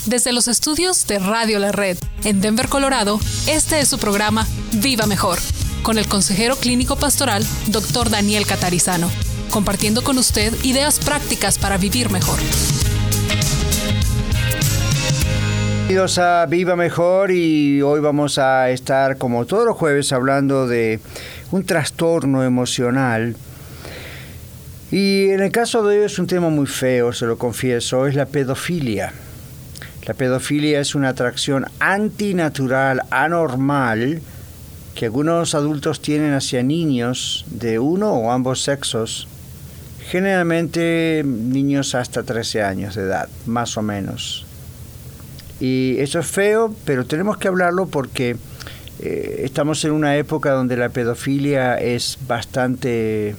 Desde los estudios de Radio La Red en Denver, Colorado, este es su programa Viva Mejor, con el consejero clínico pastoral Dr. Daniel Catarizano, compartiendo con usted ideas prácticas para vivir mejor. Bienvenidos a Viva Mejor, y hoy vamos a estar, como todos los jueves, hablando de un trastorno emocional. Y en el caso de hoy es un tema muy feo, se lo confieso, es la pedofilia. La pedofilia es una atracción antinatural, anormal, que algunos adultos tienen hacia niños de uno o ambos sexos, generalmente niños hasta 13 años de edad, más o menos. Y eso es feo, pero tenemos que hablarlo porque estamos en una época donde la pedofilia es bastante,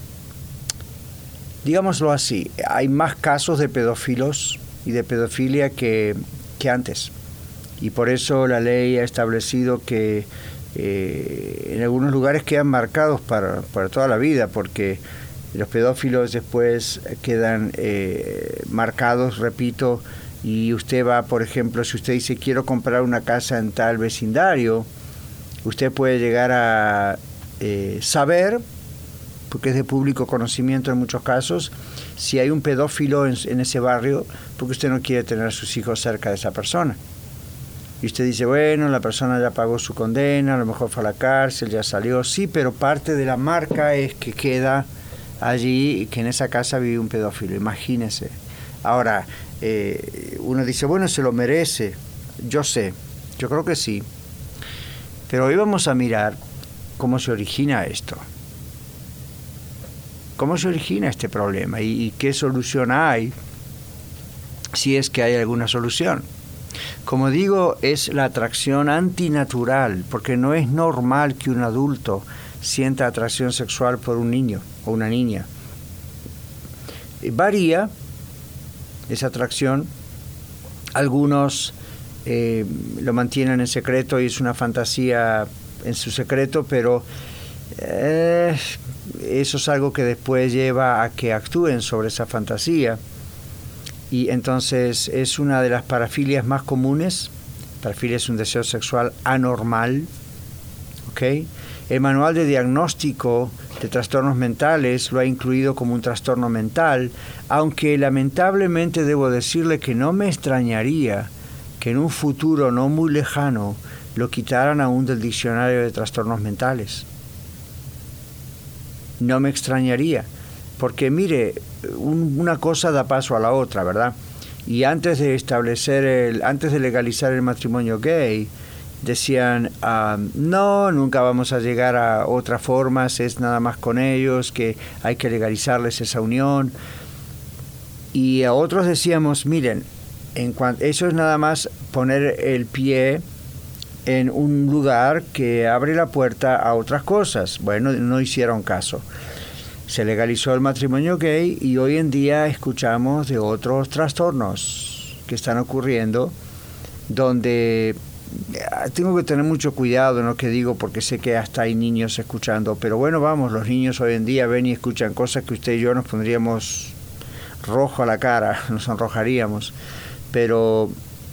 digámoslo así, hay más casos de pedófilos y de pedofilia que antes. Y por eso la ley ha establecido que en algunos lugares quedan marcados para toda la vida, porque los pedófilos después quedan marcados, repito. Y usted va, por ejemplo, si usted dice quiero comprar una casa en tal vecindario, usted puede llegar a saber, porque es de público conocimiento en muchos casos, si hay un pedófilo en ese barrio, porque usted no quiere tener a sus hijos cerca de esa persona. Y usted dice, bueno, la persona ya pagó su condena, a lo mejor fue a la cárcel, ya salió, sí, pero parte de la marca es que queda allí, que en esa casa vive un pedófilo, imagínese. Ahora, uno dice, bueno, se lo merece. Yo sé, yo creo que sí. Pero hoy vamos a mirar cómo se origina esto. ¿Cómo se origina este problema? ¿Y qué solución hay? Si es que hay alguna solución. Como digo, es la atracción antinatural, porque no es normal que un adulto sienta atracción sexual por un niño o una niña. Varía esa atracción. Algunos lo mantienen en secreto y es una fantasía en su secreto, pero eso es algo que después lleva a que actúen sobre esa fantasía. Y entonces es una de las parafilias más comunes. Parafilia es un deseo sexual anormal, ¿ok? El manual de diagnóstico de trastornos mentales lo ha incluido como un trastorno mental, aunque lamentablemente debo decirle que no me extrañaría que en un futuro no muy lejano lo quitaran aún del diccionario de trastornos mentales. No me extrañaría, porque mire, una cosa da paso a la otra, ¿verdad? Y antes de legalizar el matrimonio gay, decían, no, nunca vamos a llegar a otras formas, es nada más con ellos, que hay que legalizarles esa unión. Y a otros decíamos, miren, eso es nada más poner el pie en un lugar que abre la puerta a otras cosas. Bueno, no hicieron caso. Se legalizó el matrimonio gay y hoy en día escuchamos de otros trastornos que están ocurriendo, donde tengo que tener mucho cuidado en lo que digo, porque sé que hasta hay niños escuchando, pero bueno, vamos, los niños hoy en día ven y escuchan cosas que usted y yo nos pondríamos rojo a la cara, nos sonrojaríamos. Pero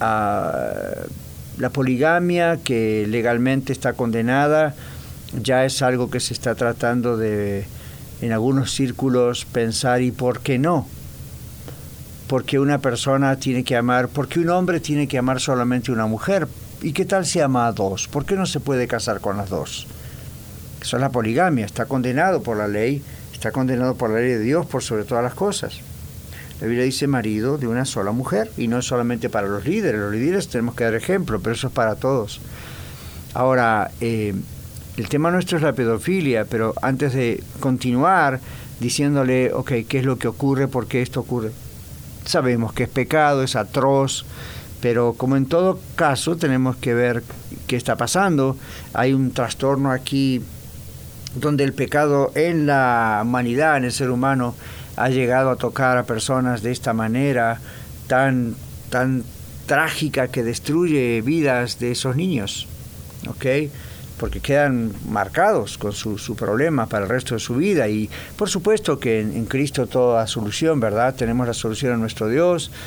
la poligamia, que legalmente está condenada, ya es algo que se está tratando de, en algunos círculos, pensar, ¿y por qué no? Porque una persona tiene que amar, porque un hombre tiene que amar solamente a una mujer. ¿Y qué tal si ama a dos? ¿Por qué no se puede casar con las dos? Eso es la poligamia, está condenado por la ley, está condenado por la ley de Dios por sobre todas las cosas. La Biblia dice marido de una sola mujer, y no es solamente para los líderes tenemos que dar ejemplo, pero eso es para todos. Ahora, el tema nuestro es la pedofilia, pero antes de continuar diciéndole, ok, ¿qué es lo que ocurre? ¿Por qué esto ocurre? Sabemos que es pecado, es atroz, pero como en todo caso tenemos que ver qué está pasando. Hay un trastorno aquí donde el pecado en la humanidad, en el ser humano, ha llegado a tocar a personas de esta manera tan trágica, que destruye vidas de esos niños, ¿ok? Porque quedan marcados con su problema para el resto de su vida. Y por supuesto que en Cristo toda solución, ¿verdad? Tenemos la solución en nuestro Dios,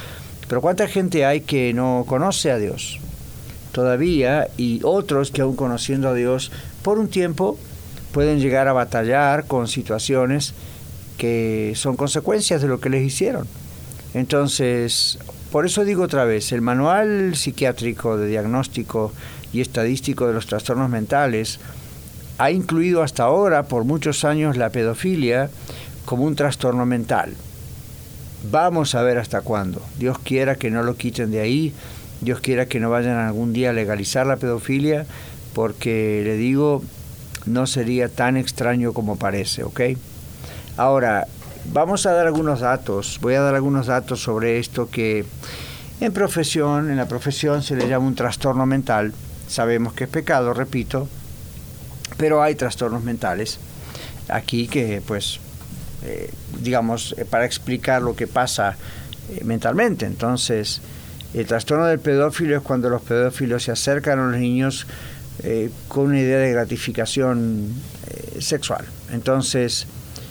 Pero ¿cuánta gente hay que no conoce a Dios todavía? Y otros que aún conociendo a Dios por un tiempo pueden llegar a batallar con situaciones que son consecuencias de lo que les hicieron. Entonces, por eso digo otra vez, el manual psiquiátrico de diagnóstico y estadístico de los trastornos mentales ha incluido hasta ahora por muchos años la pedofilia como un trastorno mental. Vamos a ver hasta cuándo. Dios quiera que no lo quiten de ahí, Dios quiera que no vayan algún día a legalizar la pedofilia, porque le digo, no sería tan extraño como parece, ¿ok? Ahora, vamos a dar algunos datos, voy a dar algunos datos sobre esto que en la profesión se le llama un trastorno mental. Sabemos que es pecado, repito, pero hay trastornos mentales aquí que, pues, para explicar lo que pasa mentalmente. Entonces, el trastorno del pedófilo es cuando los pedófilos se acercan a los niños con una idea de gratificación sexual. Entonces,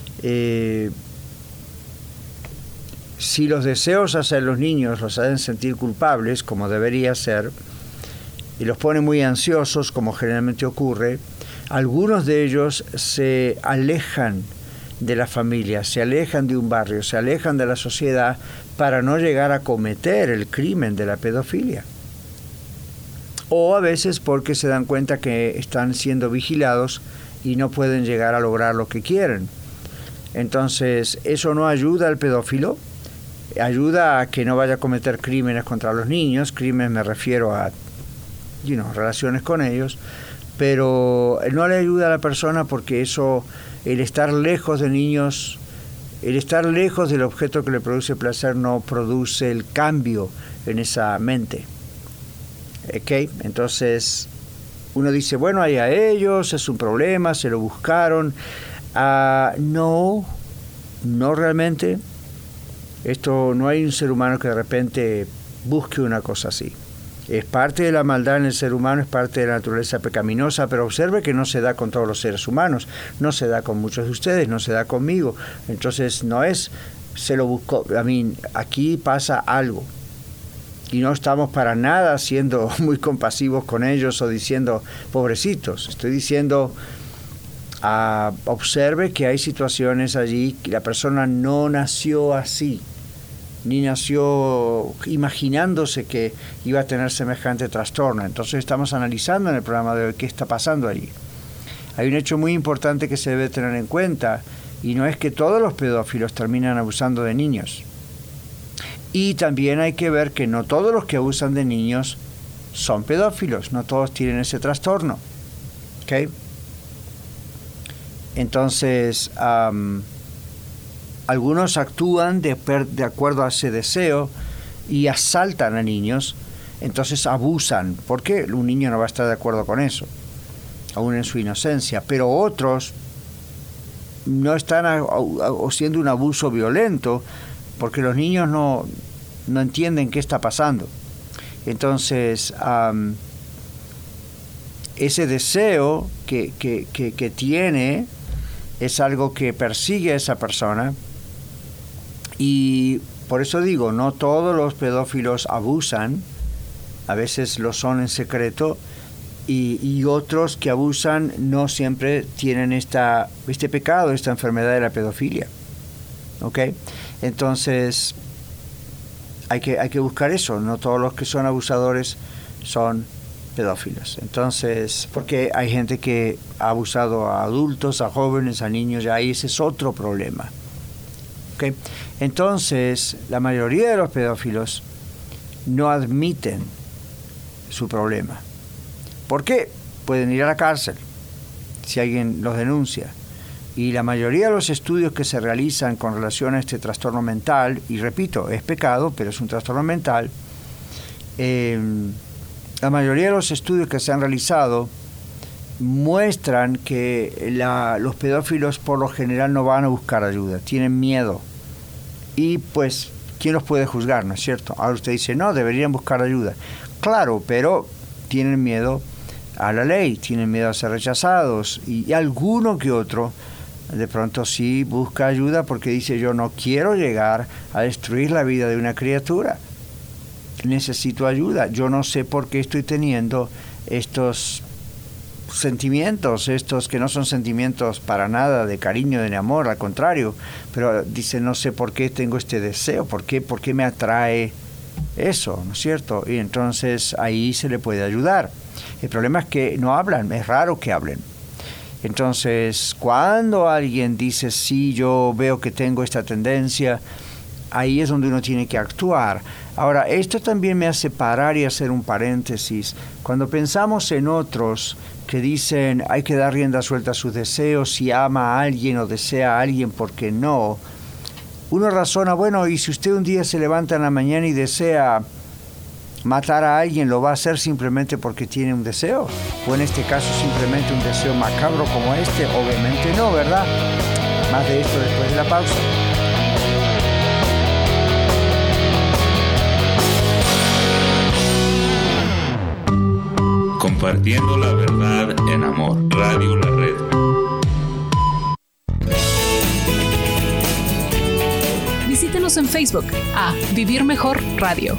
si los deseos hacia los niños los hacen sentir culpables, como debería ser, y los pone muy ansiosos, como generalmente ocurre, algunos de ellos se alejan de la familia, se alejan de un barrio, se alejan de la sociedad para no llegar a cometer el crimen de la pedofilia. O a veces porque se dan cuenta que están siendo vigilados y no pueden llegar a lograr lo que quieren. Entonces, eso no ayuda al pedófilo, ayuda a que no vaya a cometer crímenes contra los niños. Crímenes me refiero a relaciones con ellos, pero no le ayuda a la persona porque eso, el estar lejos de niños, el estar lejos del objeto que le produce placer no produce el cambio en esa mente. ¿Okay? Entonces uno dice, bueno, allá ellos, es un problema, se lo buscaron. No realmente. Esto, no hay un ser humano que de repente busque una cosa así. Es parte de la maldad en el ser humano, es parte de la naturaleza pecaminosa, pero observe que no se da con todos los seres humanos, no se da con muchos de ustedes, no se da conmigo. Entonces no es, se lo buscó, aquí pasa algo. Y no estamos para nada siendo muy compasivos con ellos o diciendo, pobrecitos. Estoy diciendo, observe que hay situaciones allí que la persona no nació así, ni nació imaginándose que iba a tener semejante trastorno. Entonces estamos analizando en el programa de hoy qué está pasando allí. Hay un hecho muy importante que se debe tener en cuenta, y no es que todos los pedófilos terminan abusando de niños. Y también hay que ver que no todos los que abusan de niños son pedófilos, no todos tienen ese trastorno. ¿Okay? Entonces, algunos actúan de acuerdo a ese deseo y asaltan a niños, entonces abusan. ¿Por qué? Un niño no va a estar de acuerdo con eso, aún en su inocencia. Pero otros no están haciendo un abuso violento porque los niños no entienden qué está pasando. Entonces, ese deseo que tiene es algo que persigue a esa persona. Y por eso digo, no todos los pedófilos abusan, a veces lo son en secreto, y otros que abusan no siempre tienen este pecado, esta enfermedad de la pedofilia. ¿Ok? Entonces, hay que buscar eso. No todos los que son abusadores son pedófilos. Entonces, porque hay gente que ha abusado a adultos, a jóvenes, a niños, ya ahí ese es otro problema. ¿Okay? Entonces, la mayoría de los pedófilos no admiten su problema. ¿Por qué? Pueden ir a la cárcel si alguien los denuncia. Y la mayoría de los estudios que se realizan con relación a este trastorno mental, y repito, es pecado, pero es un trastorno mental, la mayoría de los estudios que se han realizado muestran que los pedófilos por lo general no van a buscar ayuda, tienen miedo. Y pues, ¿quién los puede juzgar, no es cierto? Ahora usted dice, no, deberían buscar ayuda. Claro, pero tienen miedo a la ley, tienen miedo a ser rechazados, y alguno que otro de pronto sí busca ayuda porque dice, yo no quiero llegar a destruir la vida de una criatura. necesito ayuda, yo no sé por qué estoy teniendo estos sentimientos, estos que no son sentimientos para nada de cariño, de amor, al contrario, pero dice, no sé por qué tengo este deseo, por qué me atrae eso, ¿no es cierto? Y entonces ahí se le puede ayudar. El problema es que no hablan, es raro que hablen. Entonces, cuando alguien dice, sí, yo veo que tengo esta tendencia, ahí es donde uno tiene que actuar. Ahora, esto también me hace parar y hacer un paréntesis. Cuando pensamos en otros que dicen hay que dar rienda suelta a sus deseos, si ama a alguien o desea a alguien, ¿por qué no? Uno razona, bueno, y si usted un día se levanta en la mañana y desea matar a alguien, ¿lo va a hacer simplemente porque tiene un deseo? O en este caso simplemente un deseo macabro como este, obviamente no, ¿verdad? Más de esto después de la pausa. Compartiendo la verdad en amor. Radio La Red. Visítenos en Facebook a Vivir Mejor Radio.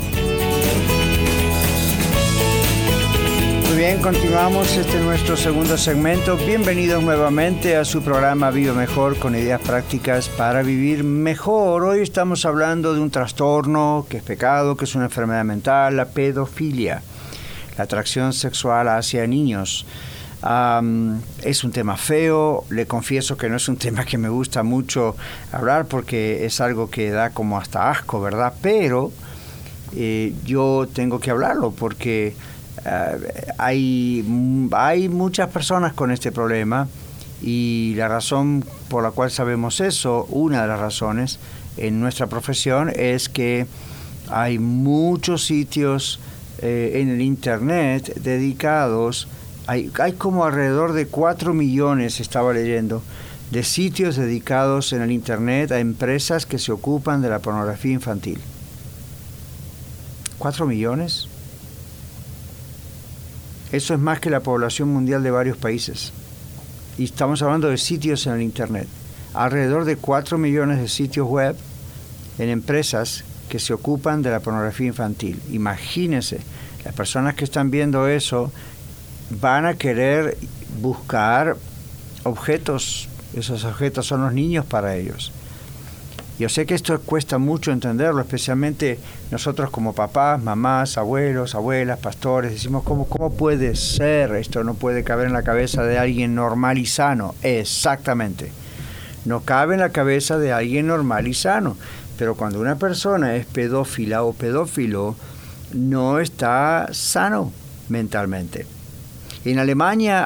Muy bien, continuamos. Este es nuestro segundo segmento. Bienvenidos nuevamente a su programa Vive Mejor, con ideas prácticas para vivir mejor. Hoy estamos hablando de un trastorno que es pecado, que es una enfermedad mental, la pedofilia, la atracción sexual hacia niños. Es un tema feo, le confieso que no es un tema que me gusta mucho hablar porque es algo que da como hasta asco, ¿verdad? Pero yo tengo que hablarlo porque hay muchas personas con este problema, y la razón por la cual sabemos eso, una de las razones en nuestra profesión, es que hay muchos sitios en el Internet dedicados, hay como alrededor de 4 millones, estaba leyendo, de sitios dedicados en el Internet a empresas que se ocupan de la pornografía infantil. ¿4 millones? Eso es más que la población mundial de varios países. Y estamos hablando de sitios en el Internet. Alrededor de 4 millones de sitios web en empresas que se ocupan de la pornografía infantil. Imagínense, las personas que están viendo eso van a querer buscar objetos. Esos objetos son los niños para ellos. Yo sé que esto cuesta mucho entenderlo, especialmente nosotros como papás, mamás, abuelos, abuelas, pastores. Decimos, ¿cómo puede ser? Esto no puede caber en la cabeza de alguien normal y sano. Exactamente. No cabe en la cabeza de alguien normal y sano. Pero cuando una persona es pedófila o pedófilo, no está sano mentalmente. En Alemania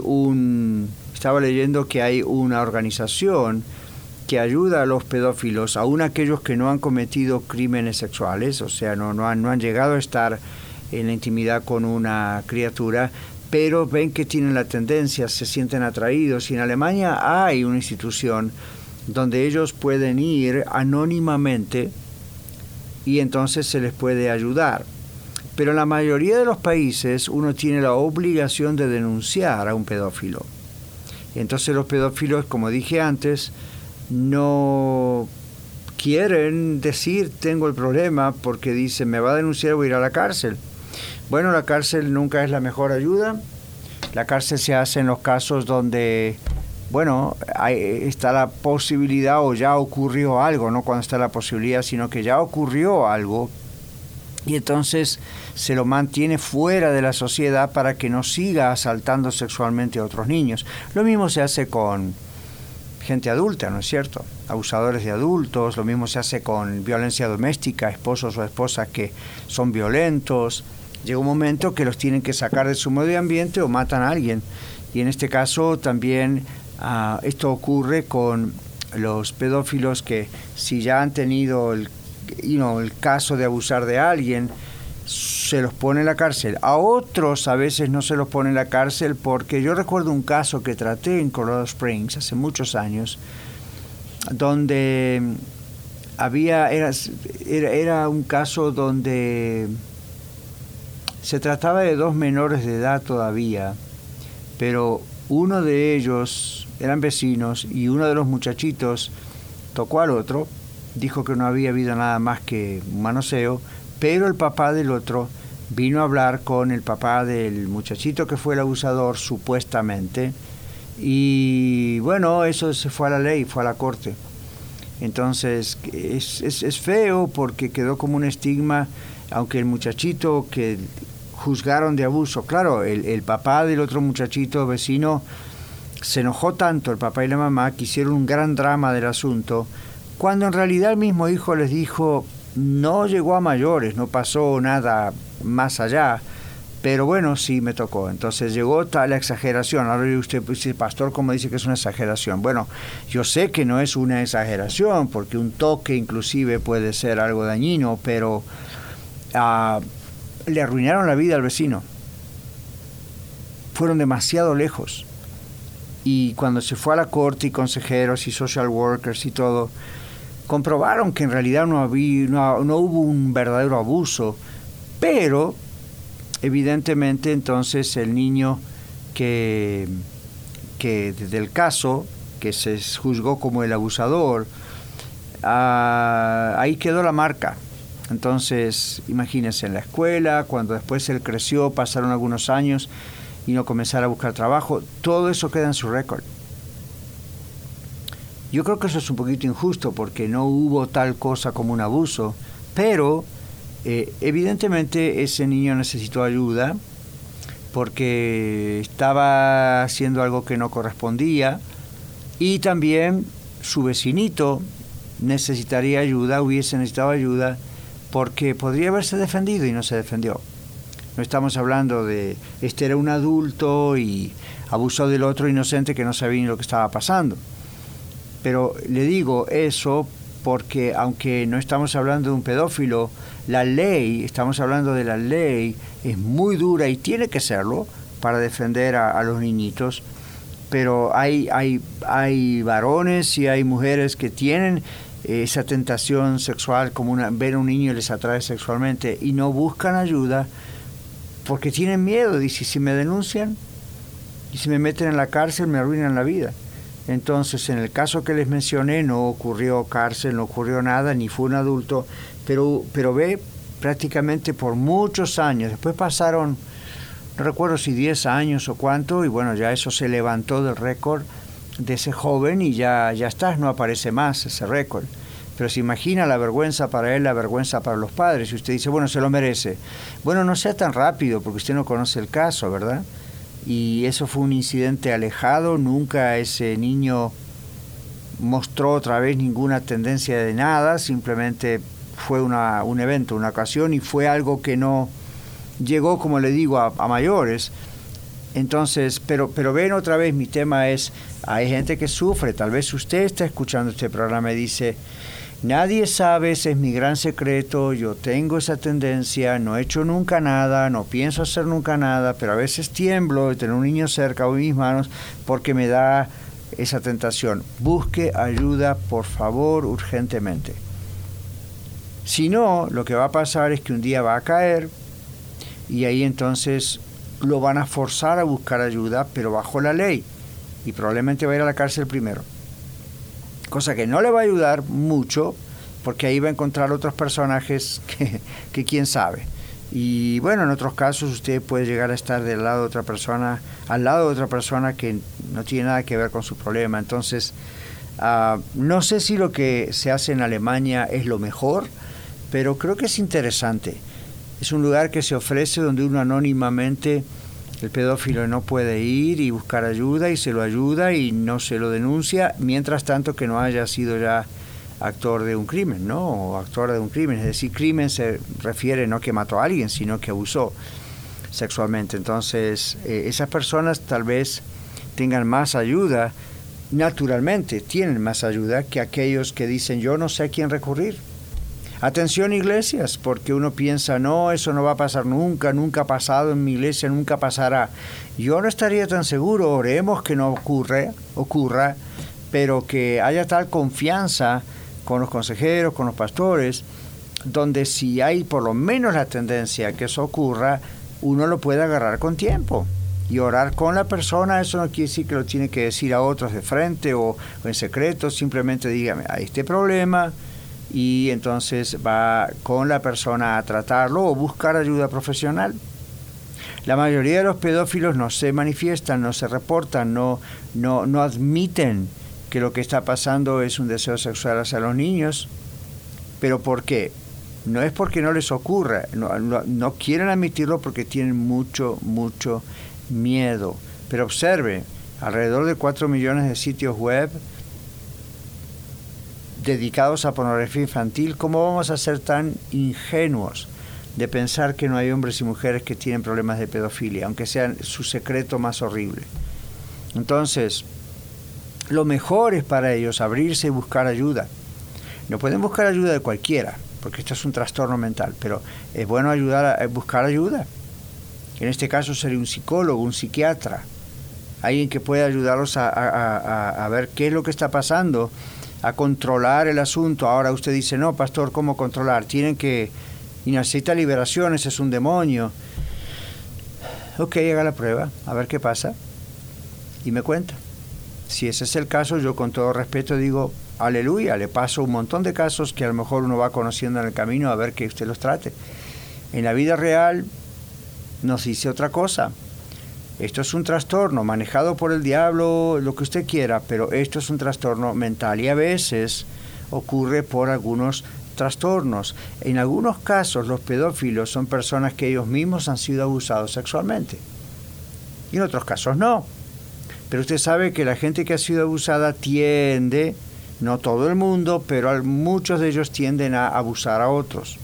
estaba leyendo que hay una organización que ayuda a los pedófilos, aún aquellos que no han cometido crímenes sexuales, o sea, no han llegado a estar en la intimidad con una criatura, pero ven que tienen la tendencia, se sienten atraídos. Y en Alemania hay una institución donde ellos pueden ir anónimamente y entonces se les puede ayudar. Pero en la mayoría de los países uno tiene la obligación de denunciar a un pedófilo. Entonces los pedófilos, como dije antes, no quieren decir tengo el problema porque dicen me va a denunciar, voy a ir a la cárcel. Bueno, la cárcel nunca es la mejor ayuda. La cárcel se hace en los casos donde, bueno, está la posibilidad o ya ocurrió algo, no cuando está la posibilidad, sino que ya ocurrió algo, y entonces se lo mantiene fuera de la sociedad para que no siga asaltando sexualmente a otros niños. Lo mismo se hace con gente adulta, ¿no es cierto? Abusadores de adultos, lo mismo se hace con violencia doméstica, esposos o esposas que son violentos. Llega un momento que los tienen que sacar de su medio ambiente o matan a alguien. Y en este caso también esto ocurre con los pedófilos que si ya han tenido el caso de abusar de alguien, se los pone en la cárcel. A otros a veces no se los pone en la cárcel porque yo recuerdo un caso que traté en Colorado Springs hace muchos años, donde era un caso donde se trataba de 2 menores de edad todavía, pero uno de ellos eran vecinos y uno de los muchachitos tocó al otro, dijo que no había habido nada más que un manoseo, pero el papá del otro vino a hablar con el papá del muchachito que fue el abusador, supuestamente, y bueno, eso se fue a la ley, fue a la corte. Entonces es feo porque quedó como un estigma, aunque el muchachito que juzgaron de abuso, claro, el papá del otro muchachito vecino se enojó tanto, el papá y la mamá, que hicieron un gran drama del asunto, cuando en realidad el mismo hijo les dijo, no llegó a mayores, no pasó nada más allá, pero bueno, sí me tocó. Entonces llegó tal exageración. Ahora usted dice, pastor, ¿cómo dice que es una exageración? Bueno, yo sé que no es una exageración, porque un toque inclusive puede ser algo dañino, pero le arruinaron la vida al vecino. Fueron demasiado lejos. Y cuando se fue a la corte y consejeros y social workers y todo, comprobaron que en realidad no hubo un verdadero abuso, pero evidentemente entonces el niño que del caso, que se juzgó como el abusador, ahí quedó la marca. Entonces, imagínense, en la escuela, cuando después él creció, pasaron algunos años y no comenzar a buscar trabajo, todo eso queda en su récord. Yo creo que eso es un poquito injusto porque no hubo tal cosa como un abuso, pero evidentemente ese niño necesitó ayuda porque estaba haciendo algo que no correspondía, y también su vecinito necesitaría ayuda, hubiese necesitado ayuda, porque podría haberse defendido y no se defendió. No estamos hablando de este era un adulto y abusó del otro inocente que no sabía ni lo que estaba pasando. Pero le digo eso porque aunque no estamos hablando de un pedófilo, la ley, estamos hablando de la ley, es muy dura y tiene que serlo para defender a los niñitos. Pero hay varones y hay mujeres que tienen esa tentación sexual, como ver a un niño y les atrae sexualmente, y no buscan ayuda porque tienen miedo. Dice, si me denuncian y si me meten en la cárcel me arruinan la vida. Entonces, en el caso que les mencioné, no ocurrió cárcel, no ocurrió nada, ni fue un adulto, pero ve prácticamente por muchos años. Después pasaron, no recuerdo si 10 años o cuánto, y bueno, ya eso se levantó del récord de ese joven y ya está, no aparece más ese récord. Pero se imagina la vergüenza para él, la vergüenza para los padres. Y usted dice, bueno, se lo merece. Bueno, no sea tan rápido, porque usted no conoce el caso, ¿verdad? Y eso fue un incidente alejado, nunca ese niño mostró otra vez ninguna tendencia de nada, simplemente fue un evento, una ocasión, y fue algo que no llegó, como le digo, a mayores. Entonces, pero ven otra vez, mi tema es, hay gente que sufre, tal vez usted está escuchando este programa y dice, nadie sabe, ese es mi gran secreto, yo tengo esa tendencia, no he hecho nunca nada, no pienso hacer nunca nada, pero a veces tiemblo de tener un niño cerca o en mis manos porque me da esa tentación. Busque ayuda, por favor, urgentemente. Si no, lo que va a pasar es que un día va a caer y ahí entonces lo van a forzar a buscar ayuda, pero bajo la ley, y probablemente va a ir a la cárcel primero. Cosa que no le va a ayudar mucho, porque ahí va a encontrar otros personajes que quién sabe. Y bueno, en otros casos usted puede llegar a estar al lado de otra persona que no tiene nada que ver con su problema. Entonces, no sé si lo que se hace en Alemania es lo mejor, pero creo que es interesante. Es un lugar que se ofrece donde uno anónimamente, el pedófilo no puede ir y buscar ayuda y se lo ayuda y no se lo denuncia, mientras tanto que no haya sido ya actor de un crimen, ¿no? O actora de un crimen. Es decir, crimen se refiere no que mató a alguien, sino que abusó sexualmente. Entonces, esas personas tal vez tengan más ayuda, naturalmente tienen más ayuda que aquellos que dicen, yo no sé a quién recurrir. Atención, iglesias, porque uno piensa, no, eso no va a pasar nunca, nunca ha pasado en mi iglesia, nunca pasará. Yo no estaría tan seguro, oremos que no ocurra, pero que haya tal confianza con los consejeros, con los pastores, donde si hay por lo menos la tendencia a que eso ocurra, uno lo puede agarrar con tiempo y orar con la persona. Eso no quiere decir que lo tiene que decir a otros de frente o en secreto, simplemente dígame, hay este problema, y entonces va con la persona a tratarlo o buscar ayuda profesional. La mayoría de los pedófilos no se manifiestan, no se reportan, no admiten que lo que está pasando es un deseo sexual hacia los niños. ¿Pero por qué? No es porque no les ocurra, no quieren admitirlo porque tienen mucho miedo. Pero observe, alrededor de 4 millones de sitios web dedicados a pornografía infantil. ¿Cómo vamos a ser tan ingenuos de pensar que no hay hombres y mujeres que tienen problemas de pedofilia, aunque sea su secreto más horrible? Entonces, lo mejor es para ellos abrirse y buscar ayuda. No pueden buscar ayuda de cualquiera, porque esto es un trastorno mental, pero es bueno buscar ayuda. En este caso sería un psicólogo, un psiquiatra, alguien que pueda ayudarlos a ver qué es lo que está pasando, a controlar el asunto. Ahora usted dice, no, pastor, ¿cómo controlar? Y necesita liberación, ese es un demonio. Ok, haga la prueba, a ver qué pasa, y me cuenta. Si ese es el caso, yo con todo respeto digo, aleluya, le paso un montón de casos que a lo mejor uno va conociendo en el camino a ver que usted los trate. En la vida real nos dice otra cosa. Esto es un trastorno manejado por el diablo, lo que usted quiera, pero esto es un trastorno mental y a veces ocurre por algunos trastornos. En algunos casos los pedófilos son personas que ellos mismos han sido abusados sexualmente y en otros casos no. Pero usted sabe que la gente que ha sido abusada tiende, no todo el mundo, pero muchos de ellos tienden a abusar a otros.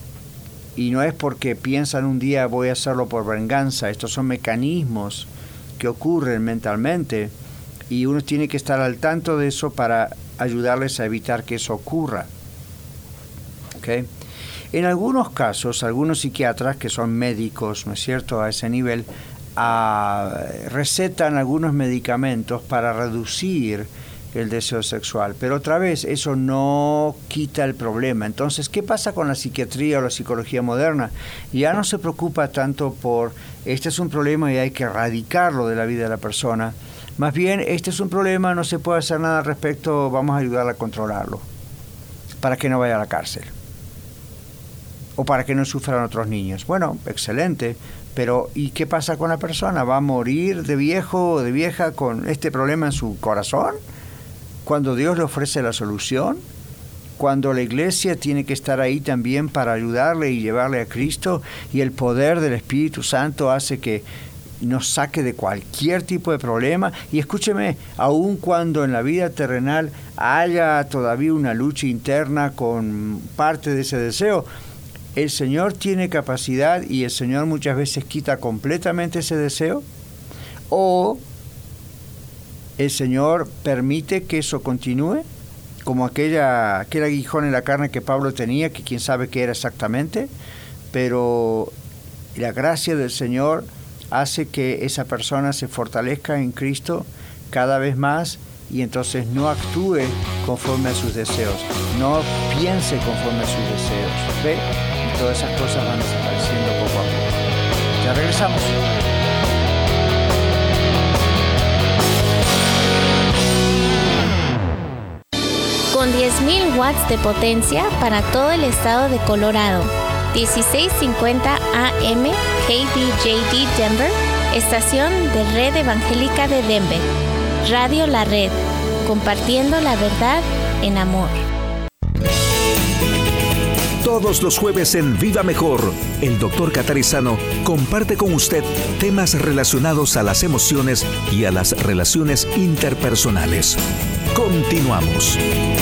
Y no es porque piensan un día voy a hacerlo por venganza. Estos son mecanismos que ocurren mentalmente y uno tiene que estar al tanto de eso para ayudarles a evitar que eso ocurra. ¿Okay? En algunos casos, algunos psiquiatras que son médicos, ¿no es cierto?, a ese nivel, recetan algunos medicamentos para reducir el deseo sexual, pero otra vez eso no quita el problema. Entonces, ¿qué pasa con la psiquiatría o la psicología moderna? Ya no se preocupa tanto por este es un problema y hay que erradicarlo de la vida de la persona. Más bien, este es un problema, no se puede hacer nada al respecto, vamos a ayudarla a controlarlo para que no vaya a la cárcel o para que no sufran otros niños. Bueno, excelente, pero ¿y qué pasa con la persona? ¿Va a morir de viejo o de vieja con este problema en su corazón? Cuando Dios le ofrece la solución, cuando la iglesia tiene que estar ahí también para ayudarle y llevarle a Cristo, y el poder del Espíritu Santo hace que nos saque de cualquier tipo de problema. Y escúcheme, aun cuando en la vida terrenal haya todavía una lucha interna con parte de ese deseo, el Señor tiene capacidad y el Señor muchas veces quita completamente ese deseo, o el Señor permite que eso continúe, como aquel aguijón en la carne que Pablo tenía, que quién sabe qué era exactamente, pero la gracia del Señor hace que esa persona se fortalezca en Cristo cada vez más y entonces no actúe conforme a sus deseos, no piense conforme a sus deseos. ¿Ve? Y todas esas cosas van desapareciendo poco a poco. Ya regresamos. Con 10.000 watts de potencia para todo el estado de Colorado. 1650 AM KDJD Denver, estación de Red Evangélica de Denver. Radio La Red, compartiendo la verdad en amor. Todos los jueves en Viva Mejor, el Dr. Catarizano comparte con usted temas relacionados a las emociones y a las relaciones interpersonales. Continuamos.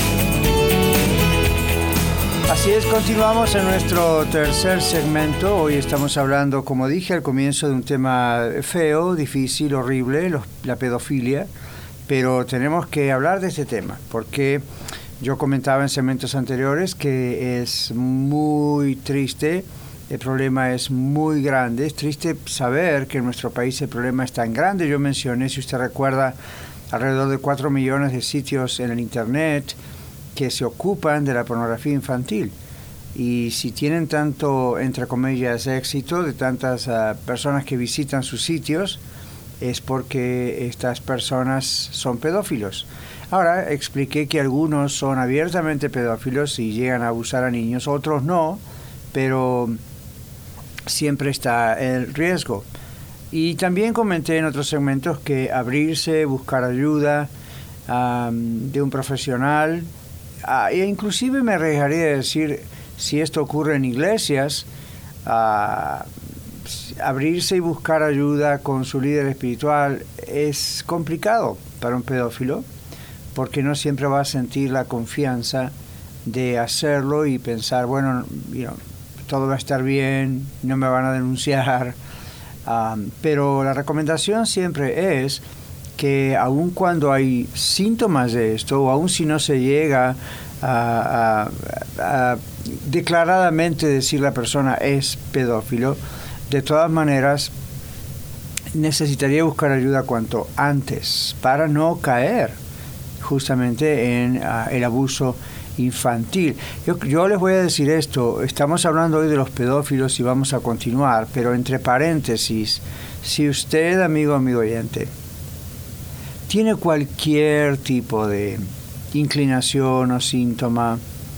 Así es, continuamos en nuestro tercer segmento. Hoy estamos hablando, como dije al comienzo, de un tema feo, difícil, horrible, la pedofilia, pero tenemos que hablar de este tema, porque yo comentaba en segmentos anteriores que es muy triste, el problema es muy grande, es triste saber que en nuestro país el problema es tan grande. Yo mencioné, si usted recuerda, alrededor de 4 millones de sitios en el Internet que se ocupan de la pornografía infantil. Y si tienen tanto, entre comillas, éxito de tantas personas que visitan sus sitios, es porque estas personas son pedófilos. Ahora, expliqué que algunos son abiertamente pedófilos y llegan a abusar a niños, otros no, pero siempre está el riesgo. Y también comenté en otros segmentos que abrirse, buscar ayuda de un profesional, e inclusive me arriesgaría a decir, si esto ocurre en iglesias, abrirse y buscar ayuda con su líder espiritual es complicado para un pedófilo, porque no siempre va a sentir la confianza de hacerlo y pensar, bueno, todo va a estar bien, no me van a denunciar. Pero la recomendación siempre es que aun cuando hay síntomas de esto, o aun si no se llega a declaradamente decir la persona es pedófilo, de todas maneras necesitaría buscar ayuda cuanto antes para no caer justamente en el abuso infantil. Yo les voy a decir esto, estamos hablando hoy de los pedófilos y vamos a continuar, pero entre paréntesis, si usted, amigo oyente, tiene cualquier tipo de inclinación o síntoma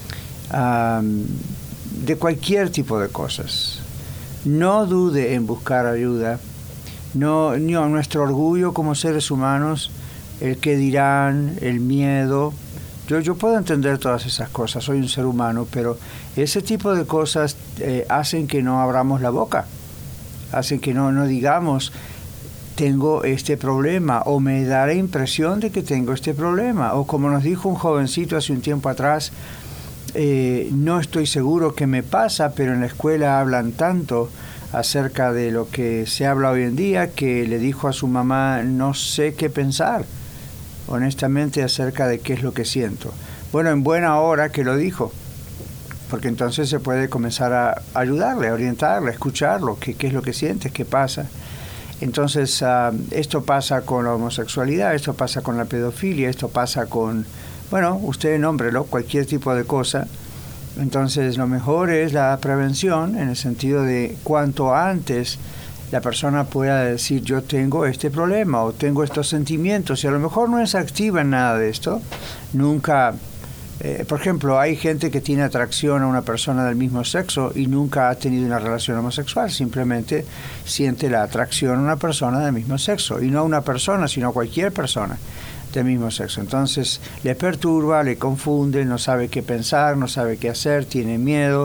de cualquier tipo de cosas, no dude en buscar ayuda. No, nuestro orgullo como seres humanos, el que dirán, el miedo. Yo puedo entender todas esas cosas, soy un ser humano, pero ese tipo de cosas hacen que no abramos la boca, hacen que no digamos, tengo este problema, o me da la impresión de que tengo este problema, o como nos dijo un jovencito hace un tiempo atrás, no estoy seguro qué me pasa, pero en la escuela hablan tanto acerca de lo que se habla hoy en día, que le dijo a su mamá, no sé qué pensar, honestamente, acerca de qué es lo que siento. Bueno, en buena hora que lo dijo, porque entonces se puede comenzar a ayudarle, a orientarle, a escucharlo, qué es lo que sientes, qué pasa. Entonces, esto pasa con la homosexualidad, esto pasa con la pedofilia, esto pasa con, bueno, usted nómbrelo, cualquier tipo de cosa. Entonces, lo mejor es la prevención, en el sentido de cuanto antes la persona pueda decir, yo tengo este problema o tengo estos sentimientos, y a lo mejor no es activa en nada de esto, nunca, por ejemplo, hay gente que tiene atracción a una persona del mismo sexo y nunca ha tenido una relación homosexual, simplemente siente la atracción a una persona del mismo sexo, y no a una persona, sino a cualquier persona del mismo sexo. Entonces le perturba, le confunde, no sabe qué pensar, no sabe qué hacer, tiene miedo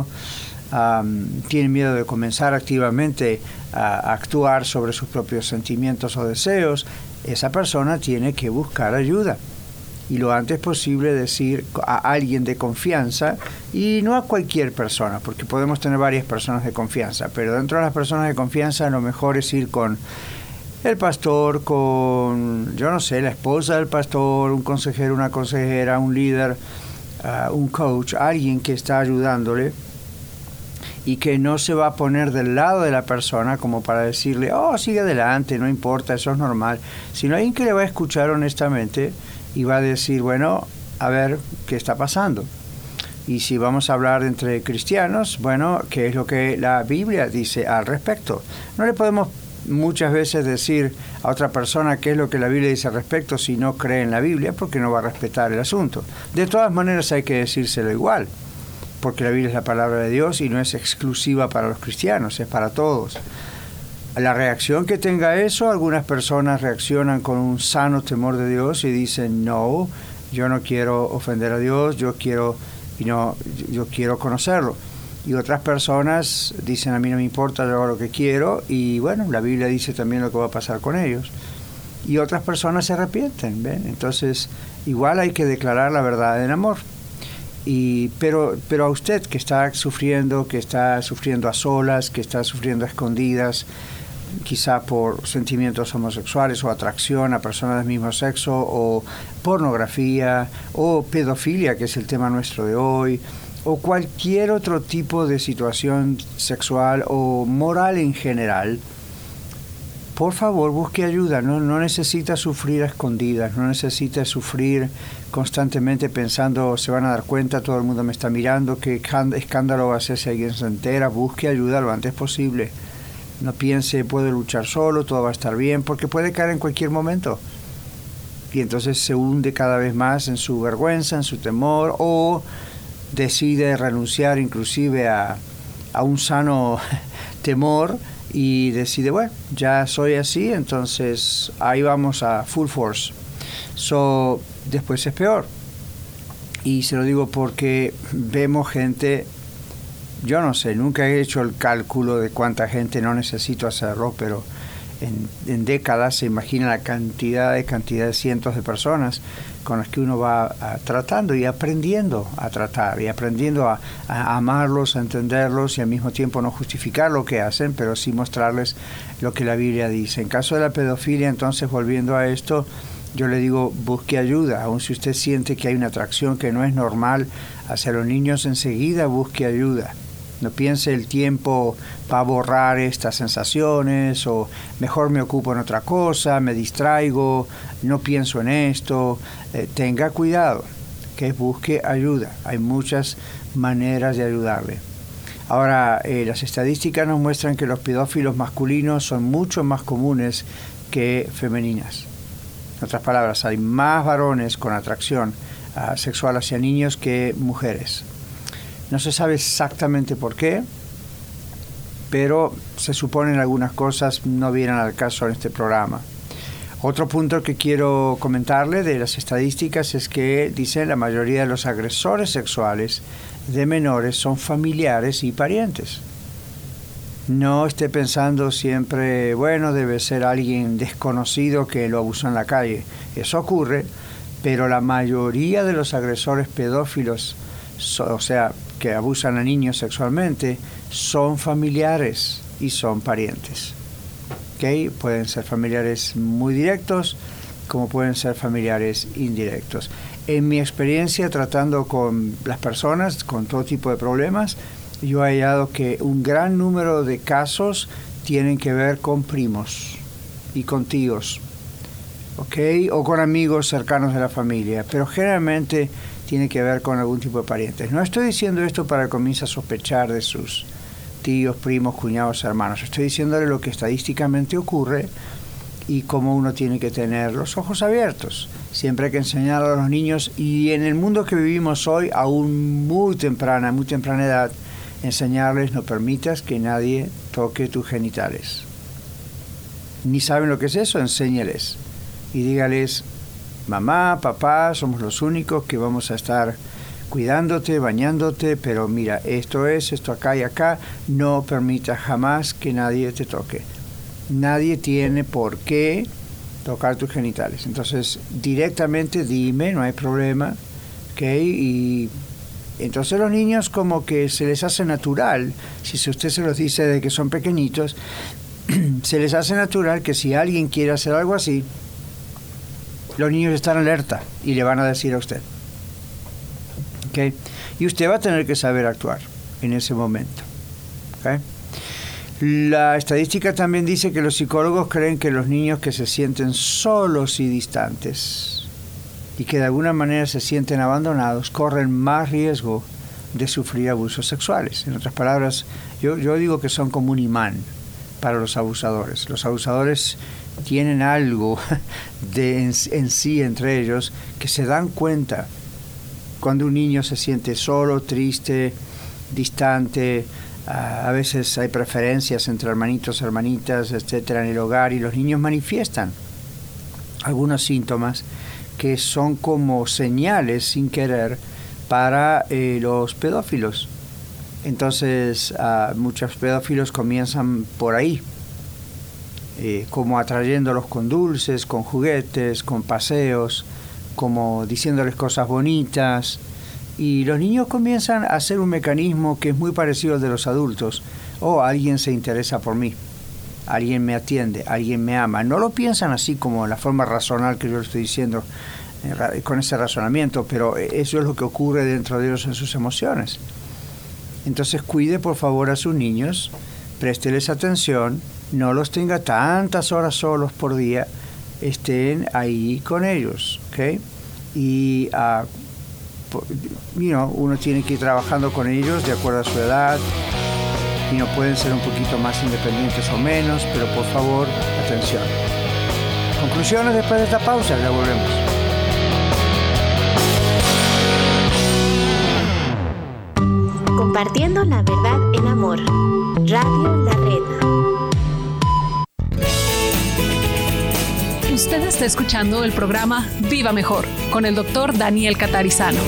de comenzar activamente a actuar sobre sus propios sentimientos o deseos. Esa persona tiene que buscar ayuda, y lo antes posible decir a alguien de confianza, y no a cualquier persona, porque podemos tener varias personas de confianza, pero dentro de las personas de confianza lo mejor es ir con el pastor, con, yo no sé, la esposa del pastor, un consejero, una consejera, un líder, un coach, alguien que está ayudándole y que no se va a poner del lado de la persona como para decirle, oh, sigue adelante, no importa, eso es normal, sino alguien que le va a escuchar honestamente y va a decir, bueno, a ver, ¿qué está pasando? Y si vamos a hablar entre cristianos, bueno, ¿qué es lo que la Biblia dice al respecto? No le podemos muchas veces decir a otra persona qué es lo que la Biblia dice al respecto si no cree en la Biblia, porque no va a respetar el asunto. De todas maneras hay que decírselo igual, porque la Biblia es la palabra de Dios y no es exclusiva para los cristianos, es para todos. La reacción que tenga eso, algunas personas reaccionan con un sano temor de Dios y dicen, no, yo no quiero ofender a Dios, yo quiero conocerlo. Y otras personas dicen, a mí no me importa, yo hago lo que quiero, y bueno, la Biblia dice también lo que va a pasar con ellos. Y otras personas se arrepienten, ¿ven? Entonces, igual hay que declarar la verdad en amor. Pero a usted que está sufriendo a solas, que está sufriendo a escondidas, quizá por sentimientos homosexuales o atracción a personas del mismo sexo, o pornografía, o pedofilia, que es el tema nuestro de hoy, o cualquier otro tipo de situación sexual o moral en general, por favor busque ayuda. No necesita sufrir a escondidas, no necesita sufrir constantemente pensando, se van a dar cuenta, todo el mundo me está mirando, qué escándalo va a hacer si alguien se entera. Busque ayuda lo antes posible. No piense, puedo luchar solo, todo va a estar bien, porque puede caer en cualquier momento. y entonces se hunde cada vez más en su vergüenza, en su temor, o decide renunciar inclusive a un sano temor y decide, bueno, ya soy así, entonces ahí vamos a full force. Después es peor. Y se lo digo porque vemos gente, yo no sé, nunca he hecho el cálculo de cuánta gente, no necesito hacerlo, pero en décadas se imagina la cantidad de cientos de personas con las que uno va tratando y aprendiendo a tratar y aprendiendo a amarlos, a entenderlos y al mismo tiempo no justificar lo que hacen, pero sí mostrarles lo que la Biblia dice. En caso de la pedofilia, entonces, volviendo a esto, yo le digo, busque ayuda. Aun si usted siente que hay una atracción que no es normal hacia los niños, enseguida busque ayuda. No piense el tiempo va a borrar estas sensaciones, o mejor me ocupo en otra cosa, me distraigo, no pienso en esto. Tenga cuidado, que busque ayuda. Hay muchas maneras de ayudarle. Ahora, las estadísticas nos muestran que los pedófilos masculinos son mucho más comunes que femeninas. En otras palabras, hay más varones con atracción sexual hacia niños que mujeres. No se sabe exactamente por qué, pero se suponen algunas cosas, no vienen al caso en este programa. Otro punto que quiero comentarle de las estadísticas es que dicen la mayoría de los agresores sexuales de menores son familiares y parientes. No esté pensando siempre, bueno, debe ser alguien desconocido que lo abusó en la calle. Eso ocurre, pero la mayoría de los agresores pedófilos, o sea, que abusan a niños sexualmente, son familiares y son parientes. ¿Okay? Pueden ser familiares muy directos, como pueden ser familiares indirectos. En mi experiencia tratando con las personas con todo tipo de problemas, yo he hallado que un gran número de casos tienen que ver con primos y con tíos, ¿okay? O con amigos cercanos de la familia, pero generalmente tiene que ver con algún tipo de parientes. No estoy diciendo esto para que comience a sospechar de sus tíos, primos, cuñados, hermanos. Estoy diciéndole lo que estadísticamente ocurre y cómo uno tiene que tener los ojos abiertos. Siempre hay que enseñar a los niños, y en el mundo que vivimos hoy, aún muy temprana edad, enseñarles: no permitas que nadie toque tus genitales. Ni saben lo que es eso, enséñeles. Y dígales: mamá, papá, somos los únicos que vamos a estar cuidándote, bañándote, pero mira, esto es, esto acá y acá, no permitas jamás que nadie te toque. Nadie tiene por qué tocar tus genitales. Entonces, directamente dime, no hay problema, ¿ok? Y entonces los niños como que se les hace natural, si usted se los dice desde que son pequeñitos, se les hace natural que si alguien quiere hacer algo así, los niños están alerta y le van a decir a usted. ¿Okay? Y usted va a tener que saber actuar en ese momento. ¿Okay? La estadística también dice que los psicólogos creen que los niños que se sienten solos y distantes y que de alguna manera se sienten abandonados corren más riesgo de sufrir abusos sexuales. En otras palabras, yo digo que son como un imán para los abusadores. Los abusadores tienen algo en sí entre ellos, que se dan cuenta cuando un niño se siente solo, triste, distante. A veces hay preferencias entre hermanitos, hermanitas, etcétera, en el hogar, y los niños manifiestan algunos síntomas que son como señales sin querer para los pedófilos. Entonces muchos pedófilos comienzan por ahí, como atrayéndolos con dulces, con juguetes, con paseos, como diciéndoles cosas bonitas, y los niños comienzan a hacer un mecanismo que es muy parecido al de los adultos. Alguien se interesa por mí, alguien me atiende, alguien me ama. No lo piensan así como la forma racional que yo lo estoy diciendo, con ese razonamiento, pero eso es lo que ocurre dentro de ellos en sus emociones. Entonces cuide por favor a sus niños, présteles atención, no los tenga tantas horas solos por día, estén ahí con ellos, ¿ok? Y uno tiene que ir trabajando con ellos de acuerdo a su edad, y no pueden ser un poquito más independientes o menos, pero por favor, atención. conclusiones después de esta pausa. Ya volvemos. Compartiendo la verdad en amor. Radio La Red. Usted está escuchando el programa Viva Mejor con el doctor Daniel Catarizano.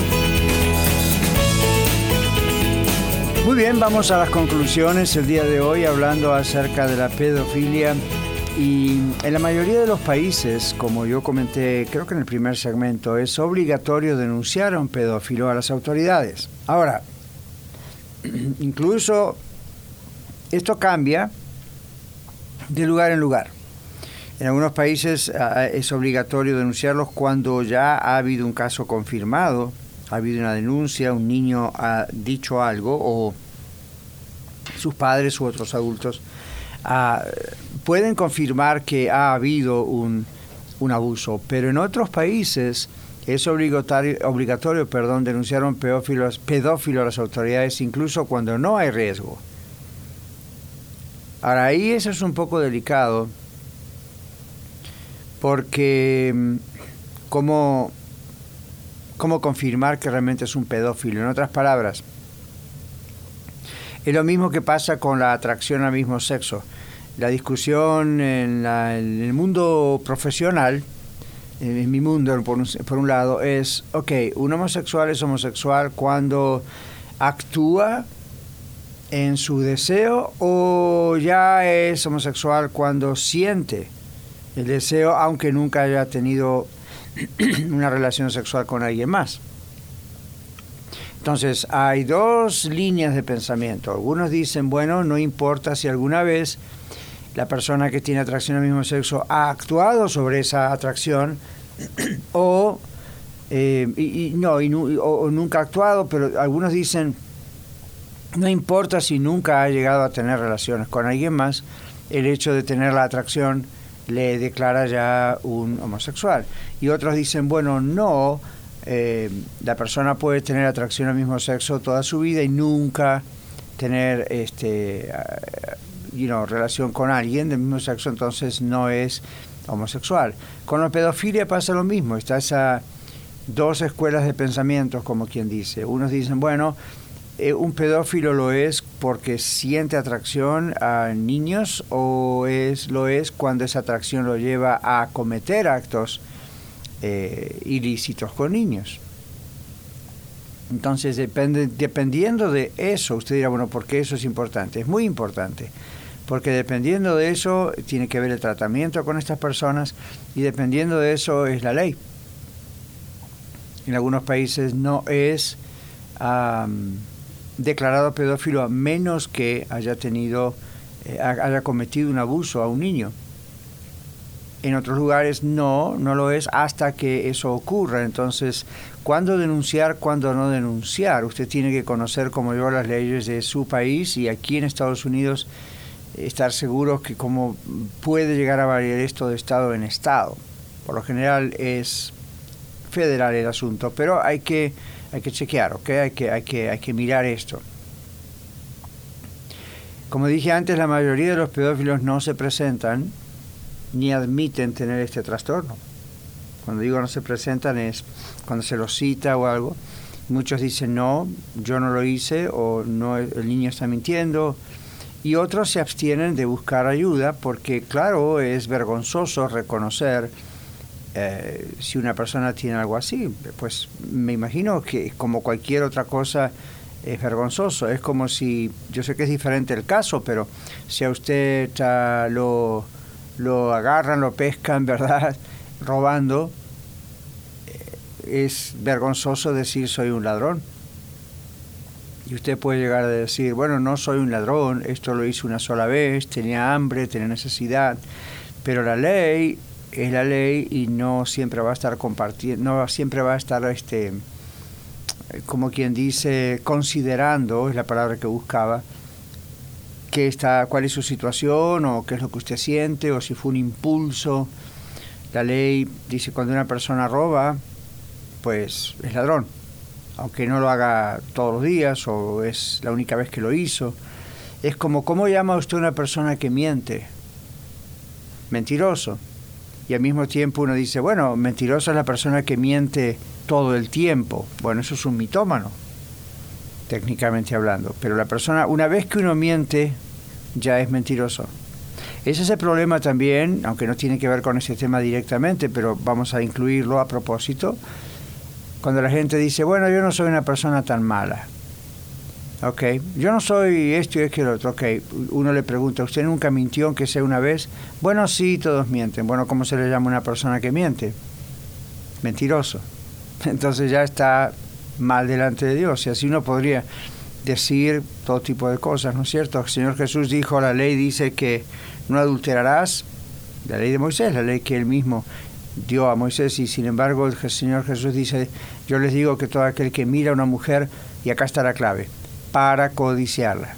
Muy bien, vamos a las conclusiones el día de hoy hablando acerca de la pedofilia. Y en la mayoría de los países, como yo comenté, creo que en el primer segmento, es obligatorio denunciar a un pedófilo a las autoridades. Ahora, incluso esto cambia de lugar en lugar. En algunos países es obligatorio denunciarlos cuando ya ha habido un caso confirmado, ha habido una denuncia, un niño ha dicho algo o sus padres u otros adultos pueden confirmar que ha habido un abuso. Pero en otros países es obligatorio denunciar a un pedófilo a las autoridades incluso cuando no hay riesgo. Ahora, ahí eso es un poco delicado porque ¿cómo confirmar que realmente es un pedófilo? En otras palabras, es lo mismo que pasa con la atracción al mismo sexo. La discusión en el mundo profesional, en mi mundo, por un lado, es, un homosexual es homosexual cuando actúa en su deseo o ya es homosexual cuando siente el deseo, aunque nunca haya tenido una relación sexual con alguien más. Entonces, hay dos líneas de pensamiento. Algunos dicen, bueno, no importa si alguna vez la persona que tiene atracción al mismo sexo ha actuado sobre esa atracción o nunca ha actuado, pero algunos dicen, no importa si nunca ha llegado a tener relaciones con alguien más, el hecho de tener la atracción le declara ya un homosexual. Y otros dicen, bueno, no, la persona puede tener atracción al mismo sexo toda su vida y nunca tener relación con alguien del mismo sexo, entonces no es homosexual. Con la pedofilia pasa lo mismo, está esas dos escuelas de pensamientos, como quien dice. Unos dicen, bueno, un pedófilo lo es porque siente atracción a niños o lo es cuando esa atracción lo lleva a cometer actos ilícitos con niños. Entonces, dependiendo de eso, usted dirá, bueno, ¿por qué eso es importante? Es muy importante, porque dependiendo de eso tiene que ver el tratamiento con estas personas y dependiendo de eso es la ley. En algunos países no es declarado pedófilo a menos que haya cometido un abuso a un niño. En otros lugares no lo es hasta que eso ocurra. Entonces, ¿cuándo denunciar, cuándo no denunciar? Usted tiene que conocer, como yo, las leyes de su país y aquí en Estados Unidos estar seguro que cómo puede llegar a variar esto de estado en estado. Por lo general es federal el asunto, pero hay que chequear, ¿ok? Hay que mirar esto. Como dije antes, la mayoría de los pedófilos no se presentan ni admiten tener este trastorno. Cuando digo no se presentan es cuando se los cita o algo. Muchos dicen no, yo no lo hice o no, el niño está mintiendo. Y otros se abstienen de buscar ayuda porque, claro, es vergonzoso reconocer si una persona tiene algo así. Pues me imagino que como cualquier otra cosa es vergonzoso. Es como si, yo sé que es diferente el caso, pero si a usted lo agarran, lo pescan, ¿verdad?, robando, es vergonzoso decir soy un ladrón. Y usted puede llegar a decir, bueno, no soy un ladrón, esto lo hice una sola vez, tenía hambre, tenía necesidad, pero la ley es la ley y no siempre va a estar compartiendo, no siempre va a estar, como quien dice, considerando, es la palabra que buscaba, cuál es su situación o qué es lo que usted siente o si fue un impulso. La ley dice cuando una persona roba, pues es ladrón, aunque no lo haga todos los días o es la única vez que lo hizo. Es como, ¿cómo llama usted a una persona que miente? Mentiroso. Y al mismo tiempo uno dice, bueno, mentiroso es la persona que miente todo el tiempo. Bueno, eso es un mitómano, técnicamente hablando. Pero la persona, una vez que uno miente, ya es mentiroso. Ese es el problema también, aunque no tiene que ver con ese tema directamente, pero vamos a incluirlo a propósito. Cuando la gente dice, bueno, yo no soy una persona tan mala. Ok, yo no soy esto y esto y lo otro. Ok, uno le pregunta, ¿usted nunca mintió aunque sea una vez? Bueno, sí, todos mienten. Bueno, ¿cómo se le llama a una persona que miente? Mentiroso. Entonces ya está mal delante de Dios. Y así uno podría decir todo tipo de cosas, ¿no es cierto? El Señor Jesús dijo, la ley dice que no adulterarás, la ley de Moisés, la ley que él mismo dio a Moisés, y sin embargo el Señor Jesús dice, yo les digo que todo aquel que mira a una mujer, y acá está la clave, para codiciarla,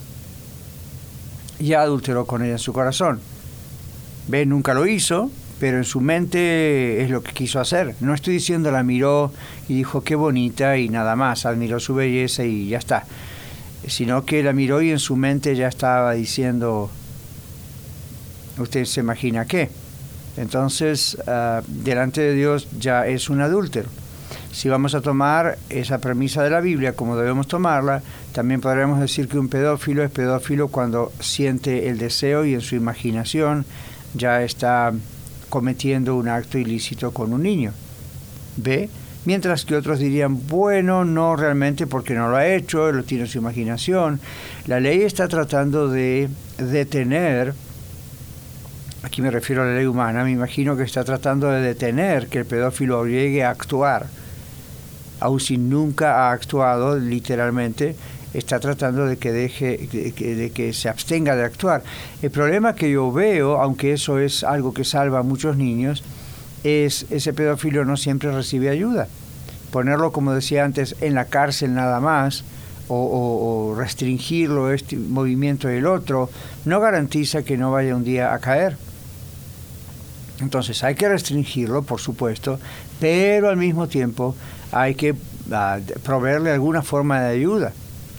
ya adulteró con ella en su corazón. Ve, nunca lo hizo, pero en su mente es lo que quiso hacer. No estoy diciendo la miró y dijo qué bonita y nada más, admiró su belleza y ya está, sino que la miró y en su mente ya estaba diciendo, usted se imagina qué. Entonces, delante de Dios ya es un adúltero. Si vamos a tomar esa premisa de la Biblia como debemos tomarla, también podríamos decir que un pedófilo es pedófilo cuando siente el deseo y en su imaginación ya está cometiendo un acto ilícito con un niño. ¿Ve? Mientras que otros dirían, bueno, no realmente porque no lo ha hecho, lo tiene en su imaginación. La ley está tratando de detener, aquí me refiero a la ley humana, me imagino que está tratando de detener que el pedófilo llegue a actuar. Aun si nunca ha actuado, literalmente, está tratando de que de que se abstenga de actuar. El problema que yo veo, aunque eso es algo que salva a muchos niños, es ese pedófilo no siempre recibe ayuda. Ponerlo, como decía antes, en la cárcel nada más, o restringirlo, este movimiento y el otro, no garantiza que no vaya un día a caer. Entonces hay que restringirlo, por supuesto, pero al mismo tiempo hay que proveerle alguna forma de ayuda,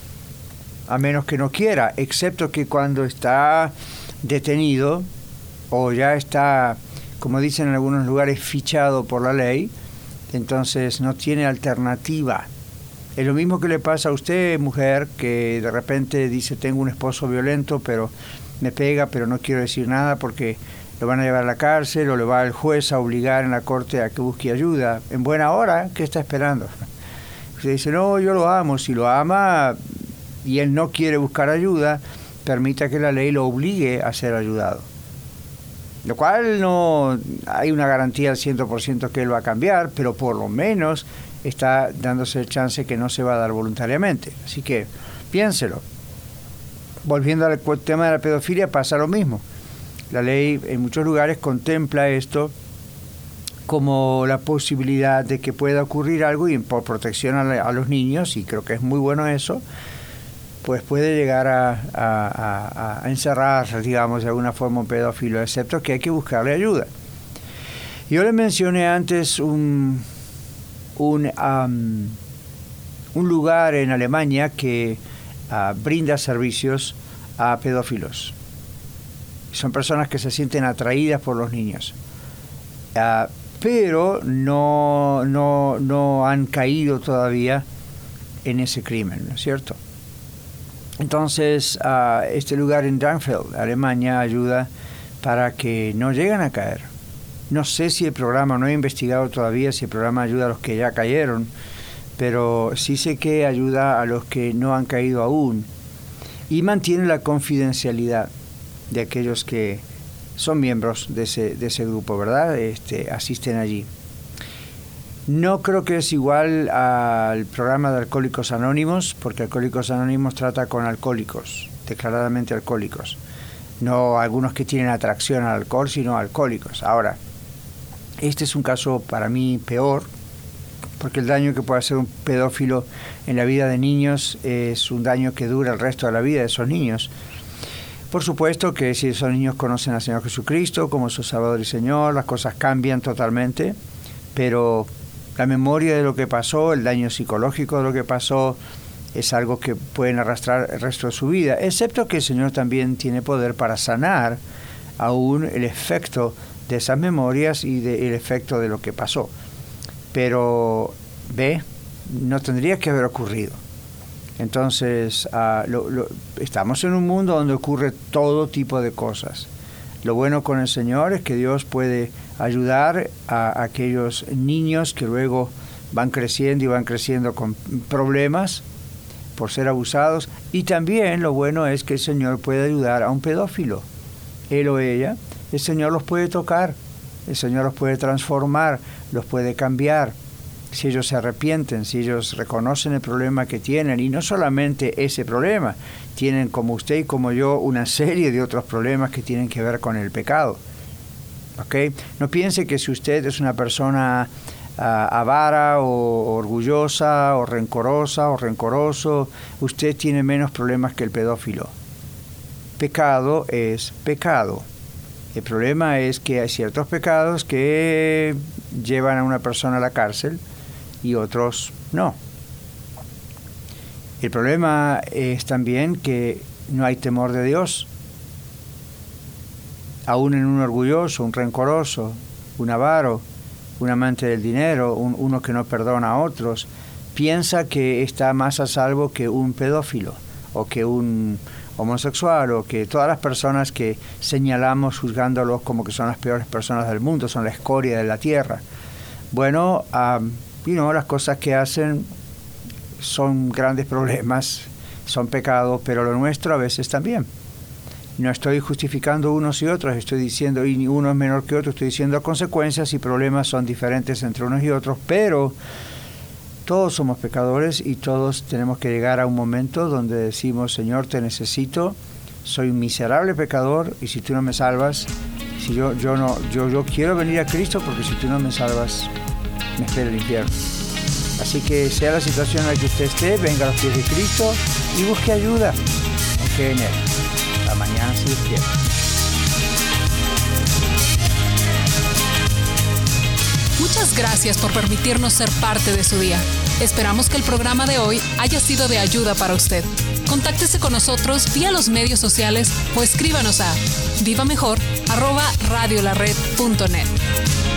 a menos que no quiera, excepto que cuando está detenido o ya está, como dicen en algunos lugares, fichado por la ley, entonces no tiene alternativa. Es lo mismo que le pasa a usted, mujer, que de repente dice, tengo un esposo violento, pero me pega, pero no quiero decir nada porque lo van a llevar a la cárcel o le va el juez a obligar en la corte a que busque ayuda. En buena hora, ¿qué está esperando? Usted dice, no, yo lo amo. Si lo ama y él no quiere buscar ayuda, permita que la ley lo obligue a ser ayudado. Lo cual no hay una garantía al 100% que él va a cambiar, pero por lo menos está dándose el chance que no se va a dar voluntariamente. Así que piénselo. Volviendo al tema de la pedofilia, pasa lo mismo. La ley en muchos lugares contempla esto como la posibilidad de que pueda ocurrir algo y por protección a los niños, y creo que es muy bueno eso, pues puede llegar a encerrar, digamos, de alguna forma un pedófilo, excepto que hay que buscarle ayuda. Yo le mencioné antes un lugar en Alemania que brinda servicios a pedófilos. Son personas que se sienten atraídas por los niños, pero no han caído todavía en ese crimen, ¿no es cierto? Entonces, este lugar en Darmstadt, Alemania, ayuda para que no lleguen a caer. No sé si el programa, no he investigado todavía si el programa ayuda a los que ya cayeron, pero sí sé que ayuda a los que no han caído aún y mantiene la confidencialidad de aquellos que son miembros de ese grupo, ¿verdad? Asisten allí. No creo que es igual al programa de Alcohólicos Anónimos, porque Alcohólicos Anónimos trata con alcohólicos, declaradamente alcohólicos. No algunos que tienen atracción al alcohol, sino alcohólicos. Ahora, este es un caso para mí peor, porque el daño que puede hacer un pedófilo en la vida de niños es un daño que dura el resto de la vida de esos niños. Por supuesto que si esos niños conocen al Señor Jesucristo como su Salvador y Señor, las cosas cambian totalmente, pero la memoria de lo que pasó, el daño psicológico de lo que pasó, es algo que pueden arrastrar el resto de su vida, excepto que el Señor también tiene poder para sanar aún el efecto de esas memorias y del efecto de lo que pasó. Pero, no tendría que haber ocurrido. Entonces, estamos en un mundo donde ocurre todo tipo de cosas. Lo bueno con el Señor es que Dios puede ayudar a aquellos niños que luego van creciendo con problemas por ser abusados. Y también lo bueno es que el Señor puede ayudar a un pedófilo. Él o ella, el Señor los puede tocar, el Señor los puede transformar, los puede cambiar. Si ellos se arrepienten, si ellos reconocen el problema que tienen, y no solamente ese problema, tienen como usted y como yo una serie de otros problemas que tienen que ver con el pecado. ¿Okay? No piense que si usted es una persona avara o orgullosa o rencorosa o rencoroso, usted tiene menos problemas que el pedófilo. Pecado es pecado. El problema es que hay ciertos pecados que llevan a una persona a la cárcel y otros no. El problema es también que no hay temor de Dios. Aún en un orgulloso, un rencoroso, un avaro, un amante del dinero, uno que no perdona a otros, piensa que está más a salvo que un pedófilo o que un homosexual o que todas las personas que señalamos juzgándolos como que son las peores personas del mundo, son la escoria de la tierra. Bueno, las cosas que hacen son grandes problemas, son pecados, pero lo nuestro a veces también. No estoy justificando unos y otros, estoy diciendo, y ni uno es menor que otro, estoy diciendo consecuencias y problemas son diferentes entre unos y otros, pero todos somos pecadores y todos tenemos que llegar a un momento donde decimos, Señor, te necesito, soy un miserable pecador y si tú no me salvas, si yo quiero venir a Cristo porque si tú no me salvas, me espera el infierno. Así que sea la situación en la que usted esté, venga a los pies de Cristo y busque ayuda. Confíe en Él. Hasta mañana si Dios quiere. Muchas gracias por permitirnos ser parte de su día. Esperamos que el programa de hoy haya sido de ayuda para usted. Contáctese con nosotros vía los medios sociales o escríbanos a vivamejor@radiolared.net.